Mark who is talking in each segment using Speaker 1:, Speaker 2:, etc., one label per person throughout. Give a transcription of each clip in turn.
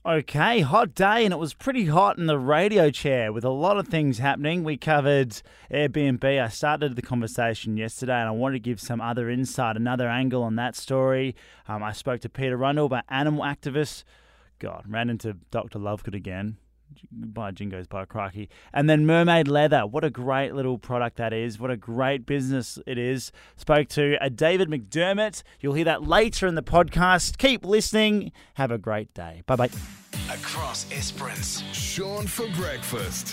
Speaker 1: Okay, hot day, and it was pretty hot in the radio chair with a lot of things happening. We covered Airbnb. I started the conversation yesterday, and I wanted to give some other insight, another angle on that story. I spoke to Peter Rundle about animal activists. God, ran into Dr. Lovegood again. By Jingoes, by crikey. And then Mermaid Leather. What a great little product that is. What a great business it is. Spoke to David McDermott. You'll hear that later in the podcast. Keep listening. Have a great day. Bye-bye.
Speaker 2: Across Esperance.
Speaker 3: Sean for breakfast.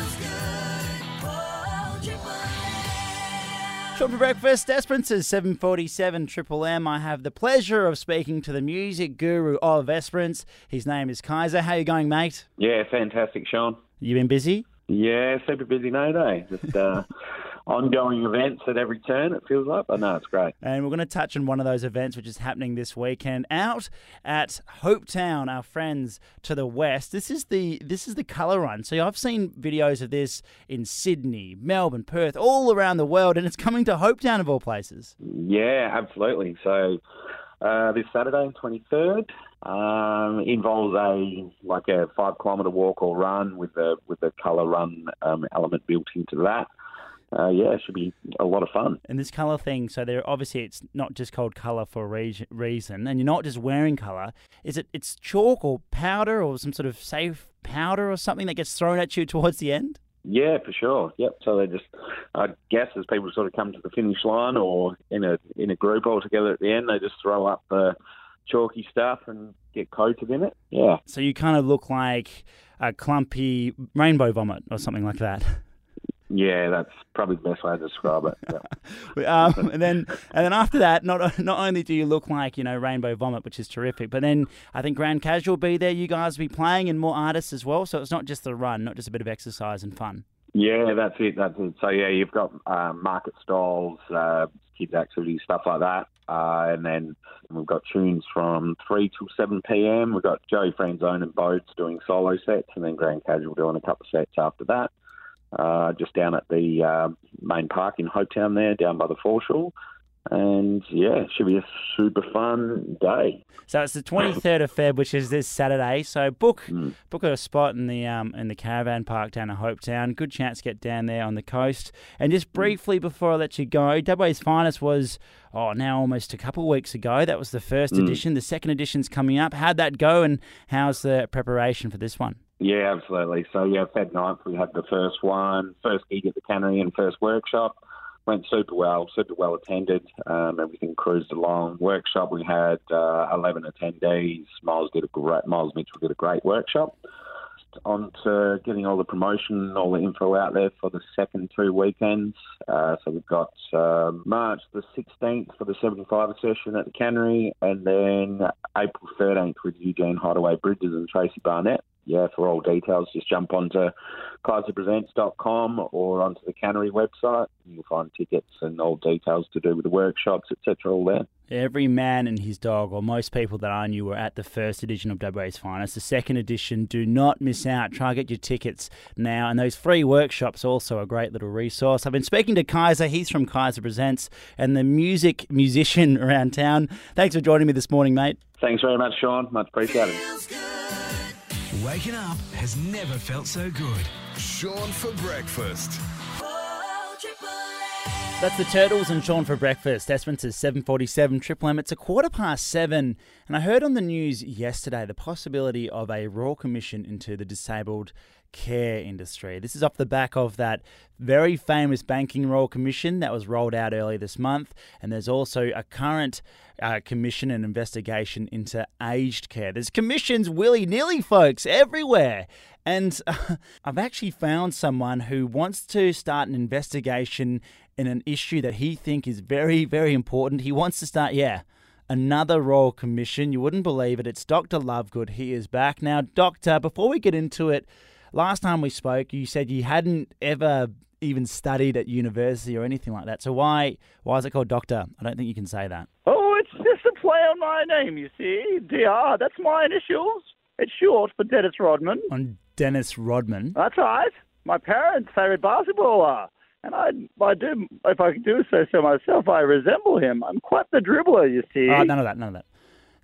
Speaker 1: Sean for breakfast. Esperance's 747 Triple M. I have the pleasure of speaking to the music guru of Esperance. His name is Kaiser. How you going, mate?
Speaker 4: Yeah, fantastic, Sean.
Speaker 1: You been busy?
Speaker 4: Yeah, super busy, no day. Just ongoing events at every turn, it feels like. But no, it's great.
Speaker 1: And we're going to touch on one of those events which is happening this weekend out at Hopetown, our friends to the west. This is the colour run. So I've seen videos of this in Sydney, Melbourne, Perth, all around the world, and it's coming to Hopetown of all places.
Speaker 4: Yeah, absolutely. So this Saturday, 23rd, involves a 5-kilometre walk or run with the colour run element built into that. It should be a lot of fun.
Speaker 1: And this colour thing, so obviously it's not just called colour for a reason, and you're not just wearing colour. It's chalk or powder or some sort of safe powder or something that gets thrown at you towards the end?
Speaker 4: Yeah, for sure. Yep. So they just, I guess, as people sort of come to the finish line or in a group all together at the end, they just throw up the chalky stuff and get coated in it. Yeah.
Speaker 1: So you kind of look like a clumpy rainbow vomit or something like that.
Speaker 4: Yeah, that's probably the best way to describe it.
Speaker 1: Yeah. and then after that, not only do you look like, rainbow vomit, which is terrific, but then I think Grand Casual will be there. You guys will be playing and more artists as well. So it's not just the run, not just a bit of exercise and fun.
Speaker 4: Yeah, that's it. So yeah, you've got market stalls, kids activities, stuff like that. And then we've got tunes from 3 till 7 p.m. We've got Joey Franzone and Bodes doing solo sets, and then Grand Casual doing a couple of sets after that. Just down at the main park in Hopetown there, down by the foreshore. And, yeah, it should be a super fun day.
Speaker 1: So it's the 23rd of Feb, which is this Saturday. So book a spot in the caravan park down at Hopetown. Good chance to get down there on the coast. And just briefly before I let you go, WA's Finest was, now almost a couple of weeks ago. That was the first edition. The second edition's coming up. How'd that go, and how's the preparation for this one?
Speaker 4: Yeah, absolutely. So, Feb 9th, we had the first one, first gig at the Cannery and first workshop. Went super well attended. Everything cruised along. Workshop, we had 11 attendees. Miles Mitchell did a great workshop. On to getting all the promotion, all the info out there for the second 2 weekends. So we've got March the 16th for the 75 session at the Cannery, and then April 13th with Eugene Hideaway Bridges and Tracy Barnett. Yeah, for all details, just jump onto kaiserpresents.com or onto the Cannery website. You'll find tickets and all details to do with the workshops, etc. all there.
Speaker 1: Every man and his dog, or most people that I knew, were at the first edition of WA's Finest. The second edition, do not miss out. Try and get your tickets now. And those free workshops also a great little resource. I've been speaking to Kaiser. He's from Kaiser Presents and the musician around town. Thanks for joining me this morning, mate.
Speaker 4: Thanks very much, Sean. Much appreciated.
Speaker 2: Waking up has never felt so good.
Speaker 3: Sean for breakfast.
Speaker 1: That's the Turtles and Sean for breakfast. Esperance's 747 Triple M. It's 7:15, and I heard on the news yesterday the possibility of a Royal Commission into the disabled care industry. This is off the back of that very famous Banking Royal Commission that was rolled out earlier this month, and there's also a current commission and investigation into aged care. There's commissions willy-nilly, folks, everywhere. And I've actually found someone who wants to start an investigation in an issue that he thinks is very, very important. He wants to start, another Royal Commission. You wouldn't believe it. It's Dr. Lovegood. He is back. Now, Doctor, before we get into it, last time we spoke, you said you hadn't ever even studied at university or anything like that. So why is it called Doctor? I don't think you can say that.
Speaker 5: Oh, it's just a play on my name, you see. DR, that's my initials. It's short for Dennis Rodman.
Speaker 1: On Dennis Rodman?
Speaker 5: That's right. My parents' favourite basketballer. And I do, if I do say so myself, I resemble him. I'm quite the dribbler, you see.
Speaker 1: Oh, none of that.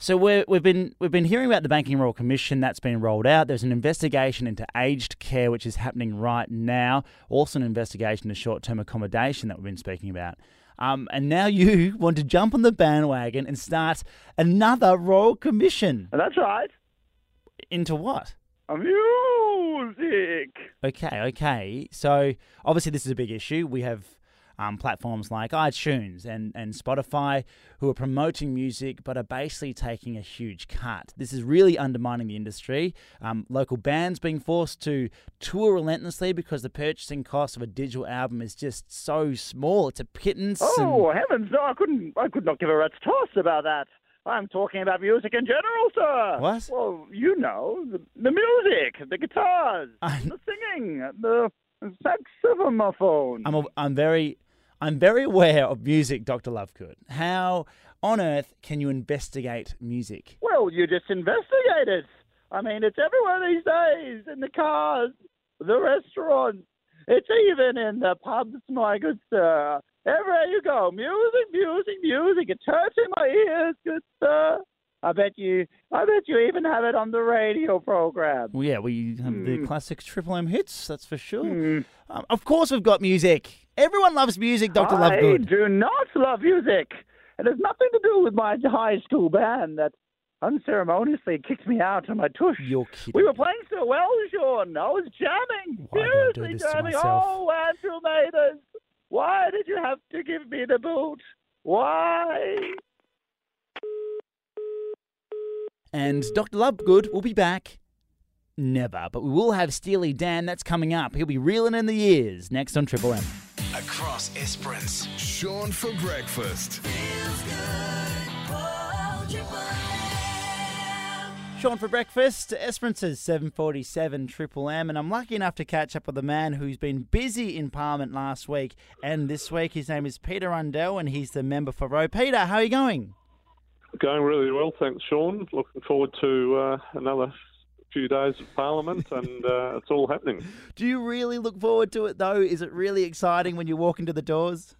Speaker 1: So we've been hearing about the Banking Royal Commission that's been rolled out. There's an investigation into aged care which is happening right now. Also an investigation into short-term accommodation that we've been speaking about. And now you want to jump on the bandwagon and start another Royal Commission.
Speaker 5: That's right.
Speaker 1: Into what?
Speaker 5: Music.
Speaker 1: Okay. So obviously this is a big issue. We have platforms like iTunes and Spotify who are promoting music but are basically taking a huge cut. This is really undermining the industry. Local bands being forced to tour relentlessly because the purchasing cost of a digital album is just so small. It's a pittance.
Speaker 5: Oh, heavens, no, I could not give a rat's toss about that. I'm talking about music in general, sir.
Speaker 1: What?
Speaker 5: Well, you know, the music, the guitars, the singing, the saxophone.
Speaker 1: I'm very aware of music, Dr. Lovegood. How on earth can you investigate music?
Speaker 5: Well, you just investigate it. I mean, it's everywhere these days, in the cars, the restaurants. It's even in the pubs, my good sir. Everywhere you go, music. It's hurting my ears, good sir. I bet you even have it on the radio program.
Speaker 1: Well, yeah, we have the classic Triple M hits, that's for sure. Of course we've got music. Everyone loves music, Dr. Lovegood.
Speaker 5: I do not love music. It has nothing to do with my high school band that unceremoniously kicked me out of my tush.
Speaker 1: You're kidding.
Speaker 5: We were playing so well, Sean. I was jamming.
Speaker 1: Why do I do
Speaker 5: Seriously
Speaker 1: this to
Speaker 5: jamming.
Speaker 1: myself?
Speaker 5: Oh, Andrew Mathers. Why did you have to give me the boot? Why?
Speaker 1: And Dr. Lovegood will be back. Never. But we will have Steely Dan. That's coming up. He'll be reeling in the years next on Triple M.
Speaker 2: Across Esperance.
Speaker 3: Sean for breakfast.
Speaker 1: Sean for breakfast, Esperance's 747 Triple M, and I'm lucky enough to catch up with a man who's been busy in Parliament last week and this week. His name is Peter Rundell, and he's the member for Roe. Peter, how are you going?
Speaker 6: Going really well, thanks, Sean. Looking forward to another few days of Parliament, and it's all happening.
Speaker 1: Do you really look forward to it, though? Is it really exciting when you walk into the doors?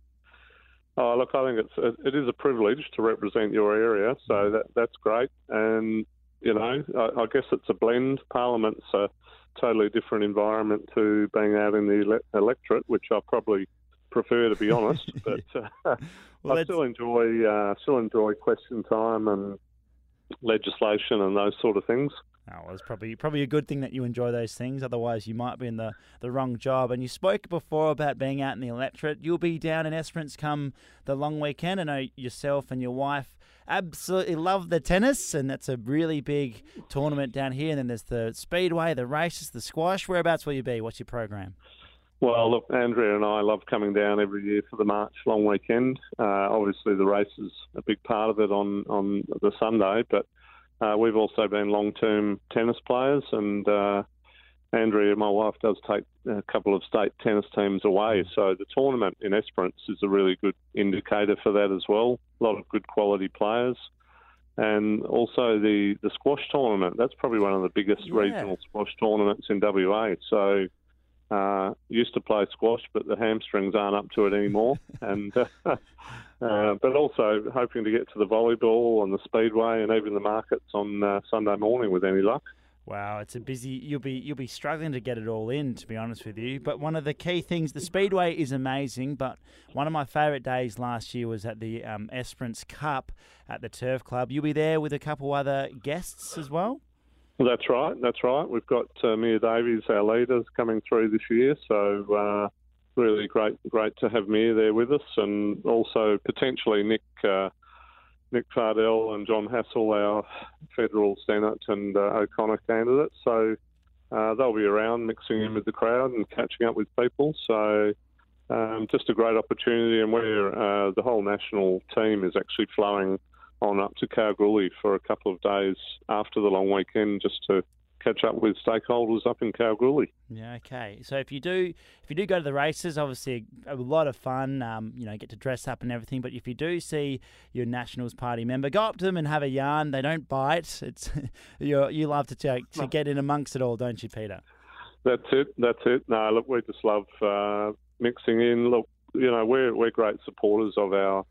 Speaker 6: Oh, look, I think it is a privilege to represent your area, so that's great. And you know, I guess it's a blend. Parliament's a totally different environment to being out in the electorate, which I probably prefer, to be honest. But
Speaker 1: Well,
Speaker 6: I still enjoy question time and legislation and those sort of things.
Speaker 1: Oh, well, it's probably a good thing that you enjoy those things. Otherwise, you might be in the wrong job. And you spoke before about being out in the electorate. You'll be down in Esperance come the long weekend. I know yourself and your wife absolutely love the tennis, and that's a really big tournament down here. And then there's the speedway, the races, the squash. Whereabouts will you be? What's your program?
Speaker 6: Well, look, Andrea and I love coming down every year for the March long weekend. Obviously, the race is a big part of it on the Sunday, but we've also been long-term tennis players, and Andrea, my wife, does take a couple of state tennis teams away. So the tournament in Esperance is a really good indicator for that as well. A lot of good quality players. And also the squash tournament, that's probably one of the biggest regional squash tournaments in WA. So used to play squash, but the hamstrings aren't up to it anymore. And but also hoping to get to the volleyball and the speedway and even the markets on Sunday morning with any luck.
Speaker 1: Wow, it's a busy. You'll be struggling to get it all in, to be honest with you. But one of the key things, the speedway is amazing. But one of my favourite days last year was at the Esperance Cup at the Turf Club. You'll be there with a couple other guests as well.
Speaker 6: That's right. We've got Mia Davies, our leaders, coming through this year. So really great to have Mia there with us, and also potentially Nick Fardell and John Hassel, our federal Senate and O'Connor candidates. So they'll be around mixing in with the crowd and catching up with people. So just a great opportunity, and where the whole national team is actually flowing on up to Kalgoorlie for a couple of days after the long weekend, just to catch up with stakeholders up in Kalgoorlie.
Speaker 1: Yeah, okay. So if you do go to the races, obviously a lot of fun. Get to dress up and everything. But if you do see your Nationals Party member, go up to them and have a yarn. They don't bite. It's you love to get in amongst it all, don't you, Peter?
Speaker 6: That's it. No, look, we just love mixing in. Look, we're great supporters of our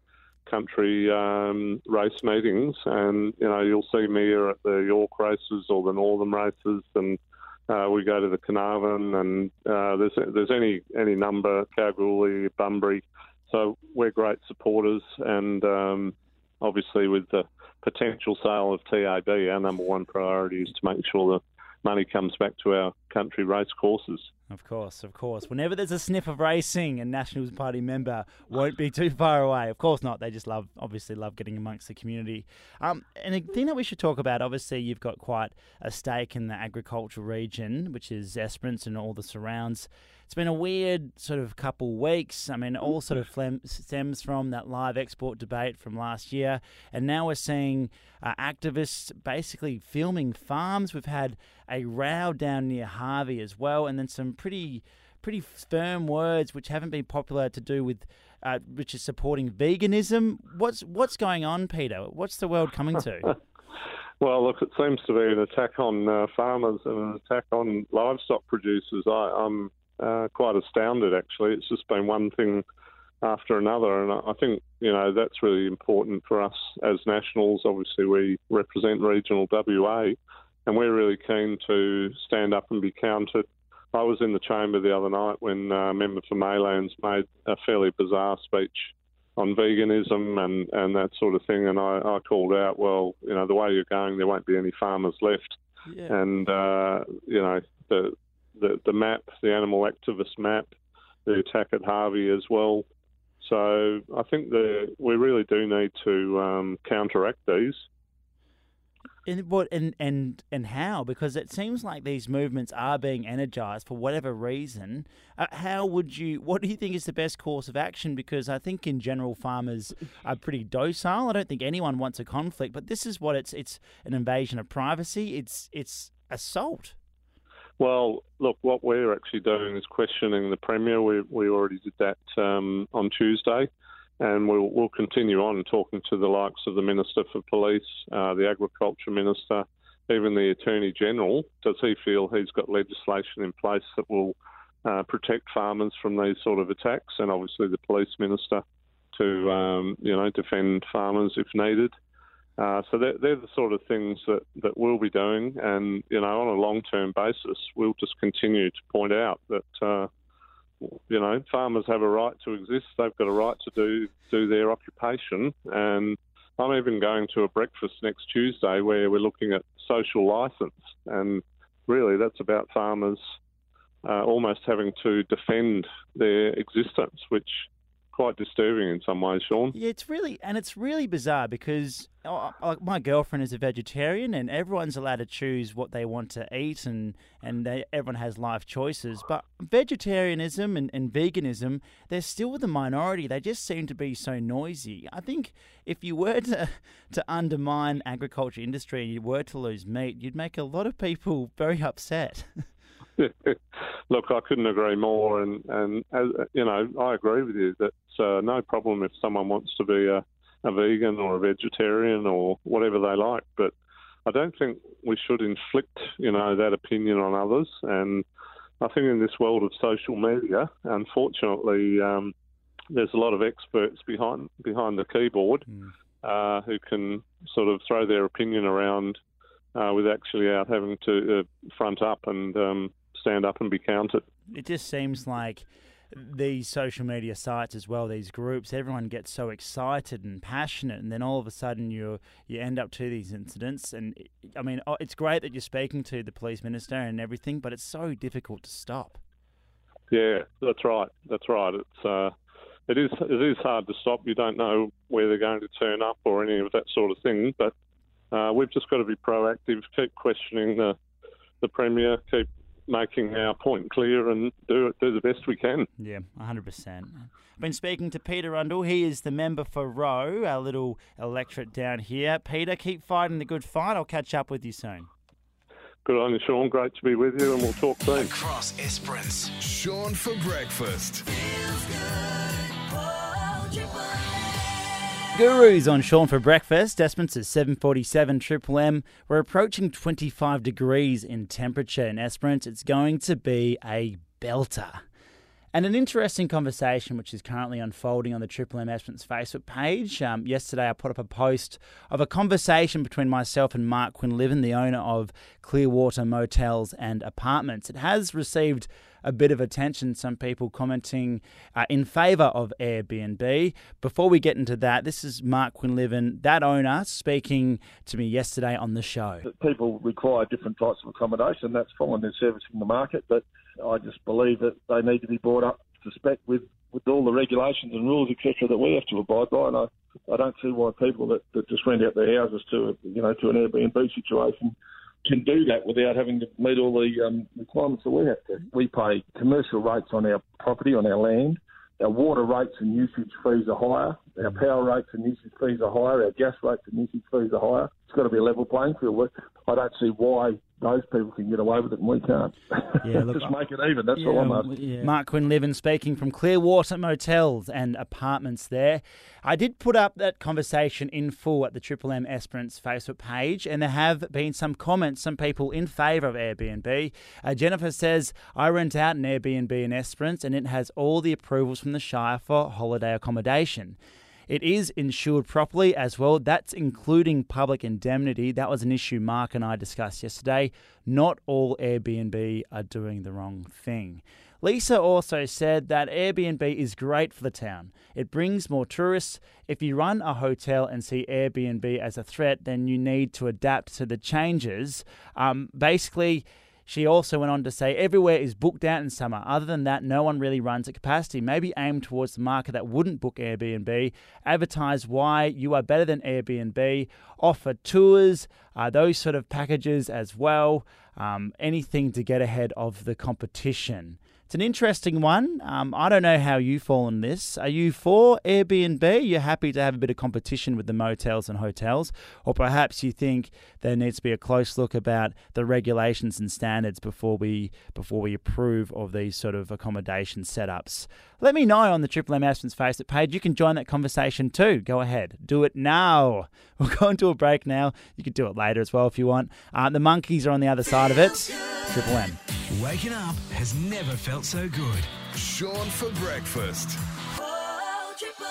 Speaker 6: country race meetings, and you'll see me here at the York races or the Northern races, and we go to the Carnarvon, and there's any number, Kalgoorlie, Bunbury. So we're great supporters, and obviously with the potential sale of TAB, our number one priority is to make sure the money comes back to our country race courses.
Speaker 1: Of course. Whenever there's a sniff of racing, a Nationals Party member won't be too far away. Of course not. They just obviously love getting amongst the community. And a thing that we should talk about, obviously you've got quite a stake in the agricultural region, which is Esperance and all the surrounds. It's been a weird sort of couple weeks. I mean, it all sort of stems from that live export debate from last year. And now we're seeing activists basically filming farms. We've had a row down near Harvey as well, and then some pretty firm words which haven't been popular to do with, which is supporting veganism. What's going on, Peter? What's the world coming to?
Speaker 6: Well, look, it seems to be an attack on farmers and an attack on livestock producers. I'm quite astounded, actually. It's just been one thing after another, and I think that's really important for us as nationals. Obviously, we represent regional WA, and we're really keen to stand up and be counted. I was in the chamber the other night when a member for Maylands made a fairly bizarre speech on veganism and that sort of thing, and I called out, well, the way you're going, there won't be any farmers left. Yeah. And the map, the animal activist map, the attack at Harvey as well. So I think we really do need to counteract these.
Speaker 1: And how? Because it seems like these movements are being energised for whatever reason. What do you think is the best course of action? Because I think in general farmers are pretty docile. I don't think anyone wants a conflict, but this is what it's an invasion of privacy. It's assault.
Speaker 6: Well, look, what we're actually doing is questioning the Premier. We already did that on Tuesday, and we'll continue on talking to the likes of the Minister for Police, the Agriculture Minister, even the Attorney General. Does he feel he's got legislation in place that will protect farmers from these sort of attacks? And obviously the Police Minister to, defend farmers if needed. So they're the sort of things that we'll be doing, and on a long-term basis, we'll just continue to point out that farmers have a right to exist. They've got a right to do their occupation, and I'm even going to a breakfast next Tuesday where we're looking at social licence, and really that's about farmers almost having to defend their existence, which quite disturbing in some ways, Sean.
Speaker 1: Yeah, it's really bizarre because my girlfriend is a vegetarian and everyone's allowed to choose what they want to eat and everyone has life choices. But vegetarianism and veganism, they're still the minority. They just seem to be so noisy. I think if you were to undermine agriculture industry and you were to lose meat, you'd make a lot of people very upset.
Speaker 6: Look, I couldn't agree more, and as, I agree with you that no problem if someone wants to be a vegan or a vegetarian or whatever they like, but I don't think we should inflict, that opinion on others. And I think in this world of social media, unfortunately, there's a lot of experts behind the keyboard who can sort of throw their opinion around with actually out having to front up and stand up and be counted.
Speaker 1: It just seems like these social media sites as well, these groups, everyone gets so excited and passionate, and then all of a sudden you end up to these incidents. And I mean, it's great that you're speaking to the police minister and everything, but it's so difficult to stop. Yeah,
Speaker 6: that's right. It is hard to stop. You don't know where they're going to turn up or any of that sort of thing, but we've just got to be proactive, keep questioning the Premier, keep making our point clear and do the best we can.
Speaker 1: Yeah, 100%. I've been speaking to Peter Rundle. He is the member for Roe, our little electorate down here. Peter, keep fighting the good fight. I'll catch up with you soon.
Speaker 6: Good on you, Sean. Great to be with you, and we'll talk soon.
Speaker 2: Across Esperance.
Speaker 3: Sean for breakfast.
Speaker 1: Gurus on Sean for breakfast. Esperance is 7:47 Triple M. We're approaching 25 degrees in temperature in Esperance. It's going to be a belter. And an interesting conversation which is currently unfolding on the Triple M Esperance Facebook page. Yesterday I put up a post of a conversation between myself and Mark Quinlivan, the owner of Clearwater Motels and Apartments. It has received a bit of attention, some people commenting in favour of Airbnb. Before we get into that, this is Mark Quinlivan, that owner, speaking to me yesterday on the show.
Speaker 7: People require different types of accommodation. That's fine. They're servicing the market, but I just believe that they need to be brought up to spec with all the regulations and rules, etc., that we have to abide by. And I don't see why people that just rent out their houses to an Airbnb situation can do that without having to meet all the requirements that we have to. We pay commercial rates on our property, on our land. Our water rates and usage fees are higher. Our power rates and usage fees are higher. Our gas rates and usage fees are higher. It's got to be a level playing field. I don't see why those people can get away with it and we can't.
Speaker 1: Yeah, look,
Speaker 7: just make it even. That's all I'm asking.
Speaker 1: Yeah. Mark Quinlivan speaking from Clearwater Motels and Apartments there. I did put up that conversation in full at the Triple M Esperance Facebook page, and there have been some comments, some people in favour of Airbnb. Jennifer says, I rent out an Airbnb in Esperance and it has all the approvals from the Shire for holiday accommodation. It is insured properly as well. That's including public indemnity. That was an issue Mark and I discussed yesterday. Not all Airbnb are doing the wrong thing. Lisa also said that Airbnb is great for the town. It brings more tourists. If you run a hotel and see Airbnb as a threat, then you need to adapt to the changes. Basically, she also went on to say everywhere is booked out in summer. Other than that, no one really runs at capacity. Maybe aim towards the market that wouldn't book Airbnb. Advertise why you are better than Airbnb. Offer tours, those sort of packages as well. Anything to get ahead of the competition. It's an interesting one. I don't know how you fall on this. Are you for Airbnb? You're happy to have a bit of competition with the motels and hotels? Or perhaps you think there needs to be a close look about the regulations and standards before we approve of these sort of accommodation setups? Let me know on the Triple M Esperance Facebook page. You can join that conversation too. Go ahead. Do it now. We're going to a break now. You can do it later as well if you want. The Monkeys are on the other side of it. Triple M.
Speaker 2: Waking up has never felt so good.
Speaker 3: Sean for breakfast.
Speaker 8: Oh, Triple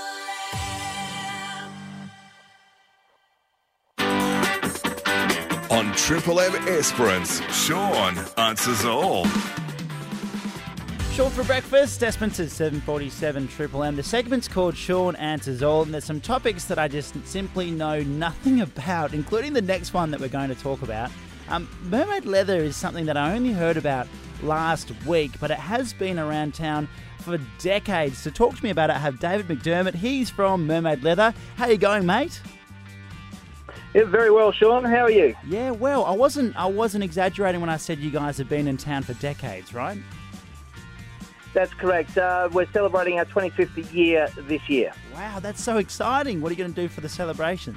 Speaker 8: M.
Speaker 3: On Triple M Esperance, Sean answers all.
Speaker 1: Sean for breakfast, Esperance's 747 Triple M. The segment's called Sean Answers All, and there's some topics that I just simply know nothing about, including the next one that we're going to talk about. Mermaid leather is something that I only heard about last week, but it has been around town for decades. To talk to me about it, I have David McDermott. He's from Mermaid Leather. How you going, mate?
Speaker 9: Yeah, very well, Sean. How are you?
Speaker 1: Yeah, well, I wasn't exaggerating when I said you guys have been in town for decades, right?
Speaker 9: That's correct. We're celebrating our 25th year this year.
Speaker 1: Wow, that's so exciting. What are you going to do for the celebrations?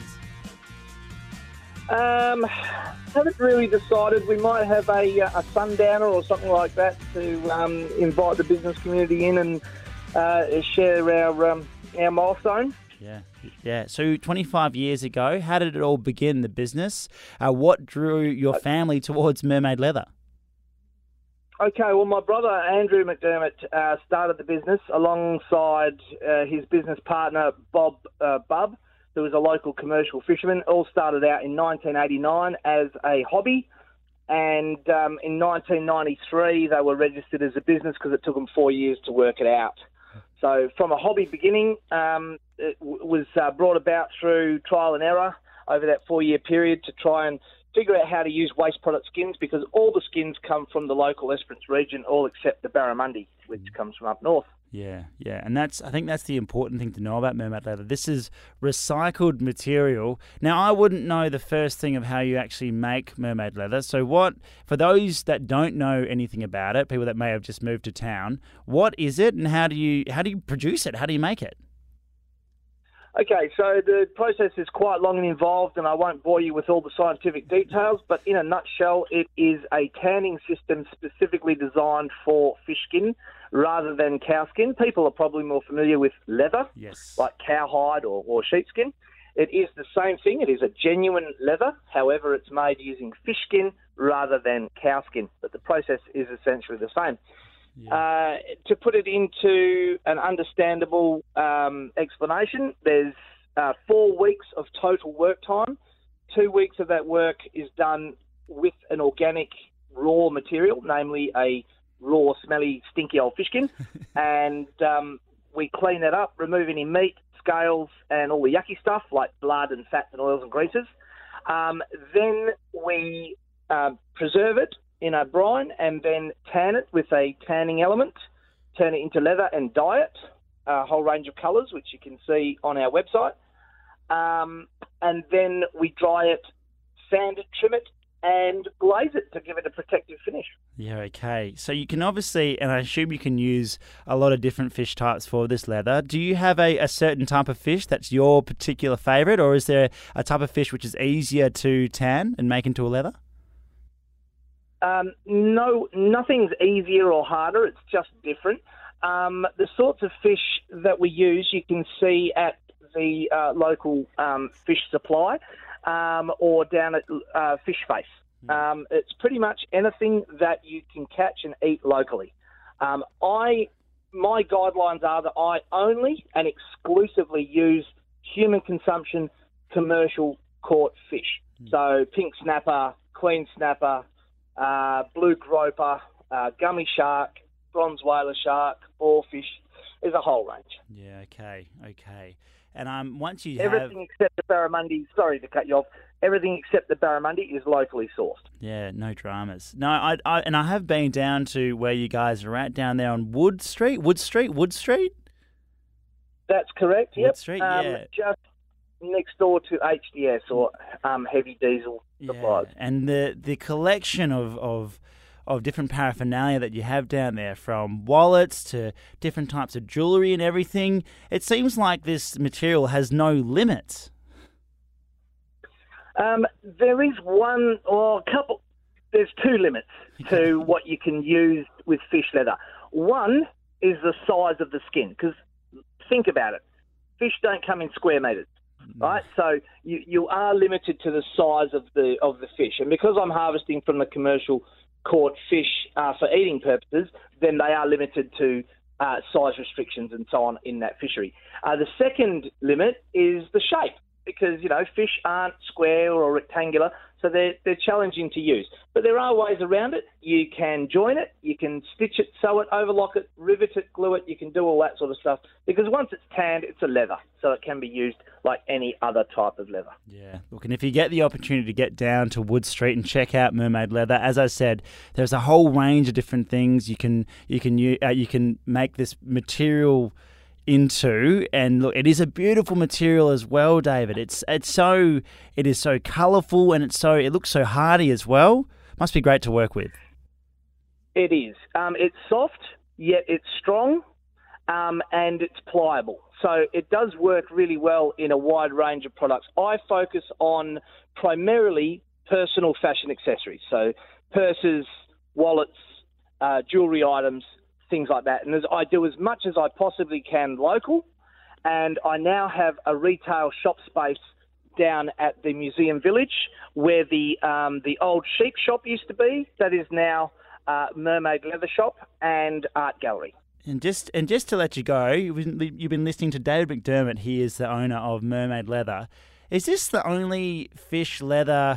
Speaker 9: Haven't really decided. We might have a sundowner or something like that to invite the business community in and share our milestone.
Speaker 1: Yeah. So 25 years ago, how did it all begin, the business? What drew your family towards Mermaid Leather?
Speaker 9: Okay, well, my brother Andrew McDermott started the business alongside his business partner Bob Bubb, who was a local commercial fisherman. All started out in 1989 as a hobby, and in 1993 they were registered as a business because it took them 4 years to work it out. So from a hobby beginning, it was brought about through trial and error over that 4-year period to try and figure out how to use waste product skins, because all the skins come from the local Esperance region, all except the barramundi, which comes from up north.
Speaker 1: Yeah, and I think that's the important thing to know about Mermaid Leather. This is recycled material. Now, I wouldn't know the first thing of how you actually make Mermaid Leather. So for those that don't know anything about it, people that may have just moved to town, what is it and how do you produce it? How do you make it?
Speaker 9: Okay, so the process is quite long and involved, and I won't bore you with all the scientific details, but in a nutshell, it is a tanning system specifically designed for fish skin rather than cow skin. People are probably more familiar with leather,
Speaker 1: yes,
Speaker 9: like cowhide or sheepskin. It is the same thing. It is a genuine leather. However, it's made using fish skin rather than cow skin, but the process is essentially the same. To put it into an understandable explanation, there's 4 weeks of total work time. 2 weeks of that work is done with an organic raw material, namely a raw, smelly, stinky old fishkin, and we clean that up, remove any meat, scales, and all the yucky stuff like blood and fats and oils and greases. Then we preserve it in a brine and then tan it with a tanning element, turn it into leather and dye it, a whole range of colours, which you can see on our website. And then we dry it, sand it, trim it, and glaze it to give it a protective finish.
Speaker 1: Yeah, okay. So you can obviously, and I assume you can use a lot of different fish types for this leather. Do you have a certain type of fish that's your particular favourite, or is there a type of fish which is easier to tan and make into a leather?
Speaker 9: No, nothing's easier or harder. It's just different. The sorts of fish that we use, you can see at the local fish supply or down at Fish Face. It's pretty much anything that you can catch and eat locally. My guidelines are that I only and exclusively use human consumption commercial caught fish. So pink snapper, queen snapper, blue groper, gummy shark, bronze whaler shark, boarfish. There's a whole range.
Speaker 1: Yeah, okay. And once you
Speaker 9: everything except the barramundi, sorry to cut you off, everything except the barramundi is locally sourced.
Speaker 1: Yeah, no dramas. No, I have been down to where you guys are at, down there on Wood Street?
Speaker 9: That's correct, yep.
Speaker 1: Wood Street, yeah.
Speaker 9: Just next door to HDS or heavy diesel supplies.
Speaker 1: And the collection of different paraphernalia that you have down there, from wallets to different types of jewellery and everything, it seems like this material has no limits.
Speaker 9: There is one or a couple. There's 2 limits to what you can use with fish leather. One is the size of the skin, because think about it. Fish don't come in square metres. Right, so you are limited to the size of the fish, and because I'm harvesting from the commercial caught fish for eating purposes, then they are limited to size restrictions and so on in that fishery. The second limit is the shape, because fish aren't square or rectangular, so they're challenging to use. But there are ways around it. You can join it, you can stitch it, sew it, overlock it, rivet it, glue it. You can do all that sort of stuff, because once it's tanned, it's a leather, so it can be used like any other type of leather.
Speaker 1: Yeah, look, and if you get the opportunity to get down to Wood Street and check out Mermaid Leather, as I said, there's a whole range of different things you can make this material into, and look, it is a beautiful material as well, David. It is so colourful, and it looks so hardy as well. Must be great to work with.
Speaker 9: It is. It's soft, yet it's strong, and it's pliable. So it does work really well in a wide range of products. I focus on primarily personal fashion accessories, so purses, wallets, jewellery items, things like that. And I do as much as I possibly can local, and I now have a retail shop space down at the Museum Village where the old sheep shop used to be. That is now Mermaid Leather Shop and Art Gallery.
Speaker 1: And just to let you go, you've been listening to David McDermott. He is the owner of Mermaid Leather. Is this the only fish leather,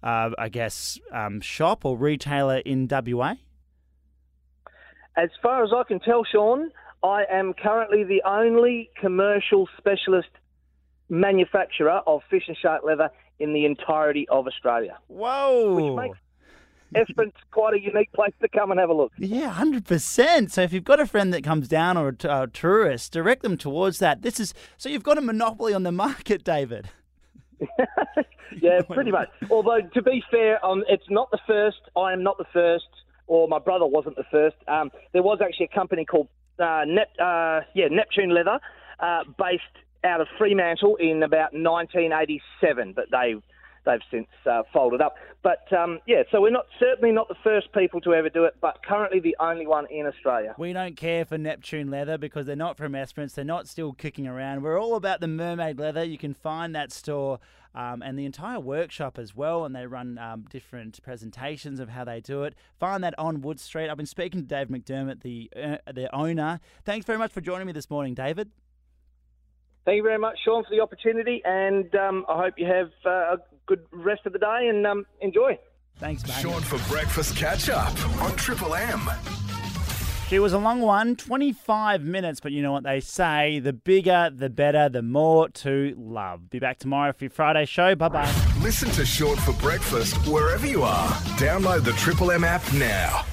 Speaker 1: shop or retailer in WA?
Speaker 9: As far as I can tell, Sean, I am currently the only commercial specialist manufacturer of fish and shark leather in the entirety of Australia.
Speaker 1: Whoa!
Speaker 9: Which makes Esperance quite a unique place to come and have a look.
Speaker 1: Yeah, 100%. So if you've got a friend that comes down or a tourist, direct them towards that. So you've got a monopoly on the market, David.
Speaker 9: Yeah, pretty much. Although, to be fair, it's not the first. I am not the first, or my brother wasn't the first. There was actually a company called Neptune Leather, based out of Fremantle in about 1987, but they've since folded up. But, so we're certainly not the first people to ever do it, but currently the only one in Australia.
Speaker 1: We don't care for Neptune leather because they're not from Esperance. They're not still kicking around. We're all about the mermaid leather. You can find that store and the entire workshop as well, and they run different presentations of how they do it. Find that on Wood Street. I've been speaking to Dave McDermott, the owner. Thanks very much for joining me this morning, David.
Speaker 9: Thank you very much, Sean, for the opportunity, and I hope you have a good rest of the day and enjoy.
Speaker 1: Thanks, mate.
Speaker 3: Sean for Breakfast Catch Up on Triple M.
Speaker 1: She was a long one, 25 minutes, but you know what they say, the bigger, the better, the more to love. Be back tomorrow for your Friday show. Bye-bye.
Speaker 3: Listen to Sean for Breakfast wherever you are. Download the Triple M app now.